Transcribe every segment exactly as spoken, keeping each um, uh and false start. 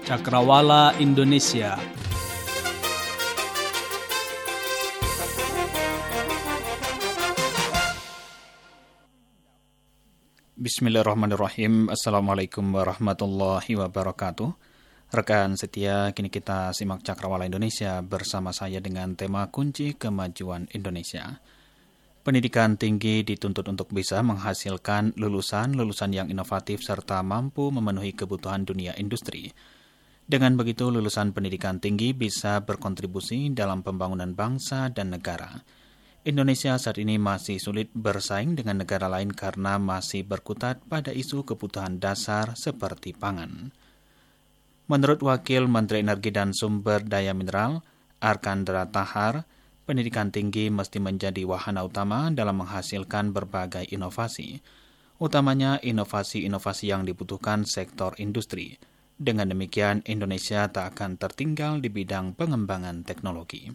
Cakrawala Indonesia. Bismillahirrahmanirrahim. Assalamualaikum warahmatullahi wabarakatuh. Rekan setia, kini kita simak Cakrawala Indonesia bersama saya dengan tema kunci kemajuan Indonesia. Pendidikan tinggi dituntut untuk bisa menghasilkan lulusan-lulusan yang inovatif serta mampu memenuhi kebutuhan dunia industri. Dengan begitu, lulusan pendidikan tinggi bisa berkontribusi dalam pembangunan bangsa dan negara. Indonesia saat ini masih sulit bersaing dengan negara lain karena masih berkutat pada isu kebutuhan dasar seperti pangan. Menurut Wakil Menteri Energi dan Sumber Daya Mineral, Arkandra Tahar, pendidikan tinggi mesti menjadi wahana utama dalam menghasilkan berbagai inovasi, utamanya inovasi-inovasi yang dibutuhkan sektor industri. Dengan demikian, Indonesia tak akan tertinggal di bidang pengembangan teknologi.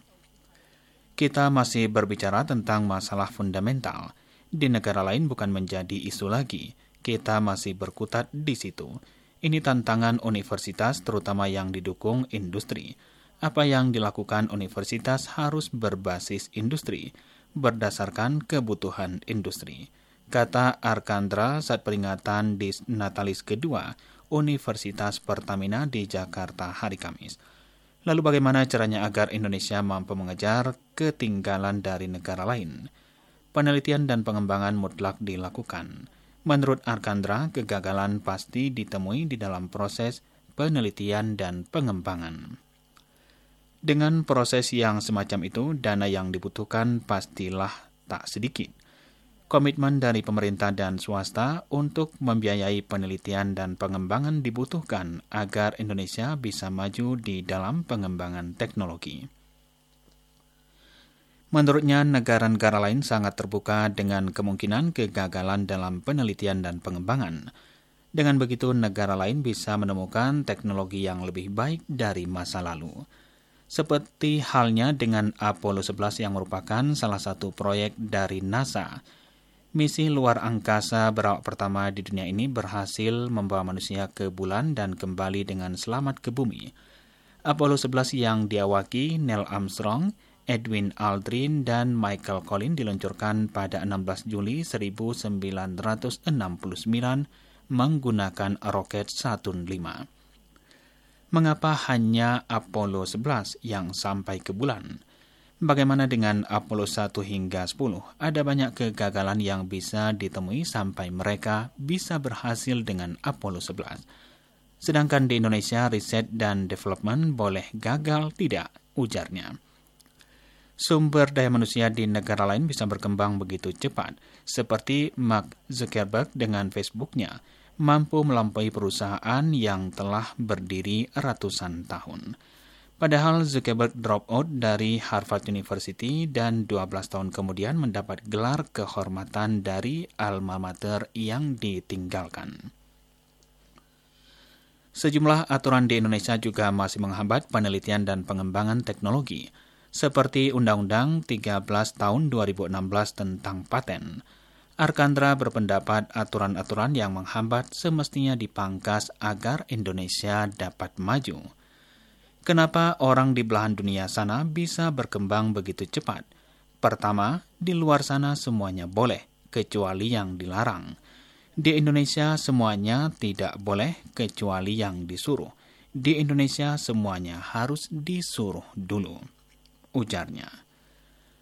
Kita masih berbicara tentang masalah fundamental. Di negara lain bukan menjadi isu lagi. Kita masih berkutat di situ. Ini tantangan universitas, terutama yang didukung industri. Apa yang dilakukan universitas harus berbasis industri, berdasarkan kebutuhan industri. Kata Arkandra saat peringatan di Natalis kedua Universitas Pertamina di Jakarta hari Kamis. Lalu bagaimana caranya agar Indonesia mampu mengejar ketinggalan dari negara lain? Penelitian dan pengembangan mutlak dilakukan. Menurut Arkandra, kegagalan pasti ditemui di dalam proses penelitian dan pengembangan. Dengan proses yang semacam itu, dana yang dibutuhkan pastilah tak sedikit. Komitmen dari pemerintah dan swasta untuk membiayai penelitian dan pengembangan dibutuhkan agar Indonesia bisa maju di dalam pengembangan teknologi. Menurutnya, negara-negara lain sangat terbuka dengan kemungkinan kegagalan dalam penelitian dan pengembangan. Dengan begitu, negara lain bisa menemukan teknologi yang lebih baik dari masa lalu. Seperti halnya dengan Apollo sebelas yang merupakan salah satu proyek dari NASA. Misi luar angkasa berawak pertama di dunia ini berhasil membawa manusia ke bulan dan kembali dengan selamat ke bumi. Apollo sebelas yang diawaki Neil Armstrong, Edwin Aldrin, dan Michael Collins diluncurkan pada enam belas Juli seribu sembilan ratus enam puluh sembilan menggunakan roket Saturn lima. Mengapa hanya Apollo sebelas yang sampai ke bulan? Bagaimana dengan Apollo satu hingga sepuluh? Ada banyak kegagalan yang bisa ditemui sampai mereka bisa berhasil dengan Apollo sebelas. Sedangkan di Indonesia, riset dan development boleh gagal tidak, ujarnya. Sumber daya manusia di negara lain bisa berkembang begitu cepat, seperti Mark Zuckerberg dengan Facebook-nya, mampu melampaui perusahaan yang telah berdiri ratusan tahun. Padahal Zuckerberg drop out dari Harvard University dan dua belas tahun kemudian mendapat gelar kehormatan dari alma mater yang ditinggalkan. Sejumlah aturan di Indonesia juga masih menghambat penelitian dan pengembangan teknologi, seperti Undang-Undang tiga belas tahun dua ribu enam belas tentang paten. Arkandra berpendapat aturan-aturan yang menghambat semestinya dipangkas agar Indonesia dapat maju. Kenapa orang di belahan dunia sana bisa berkembang begitu cepat? Pertama, di luar sana semuanya boleh, kecuali yang dilarang. Di Indonesia semuanya tidak boleh, kecuali yang disuruh. Di Indonesia semuanya harus disuruh dulu, ujarnya.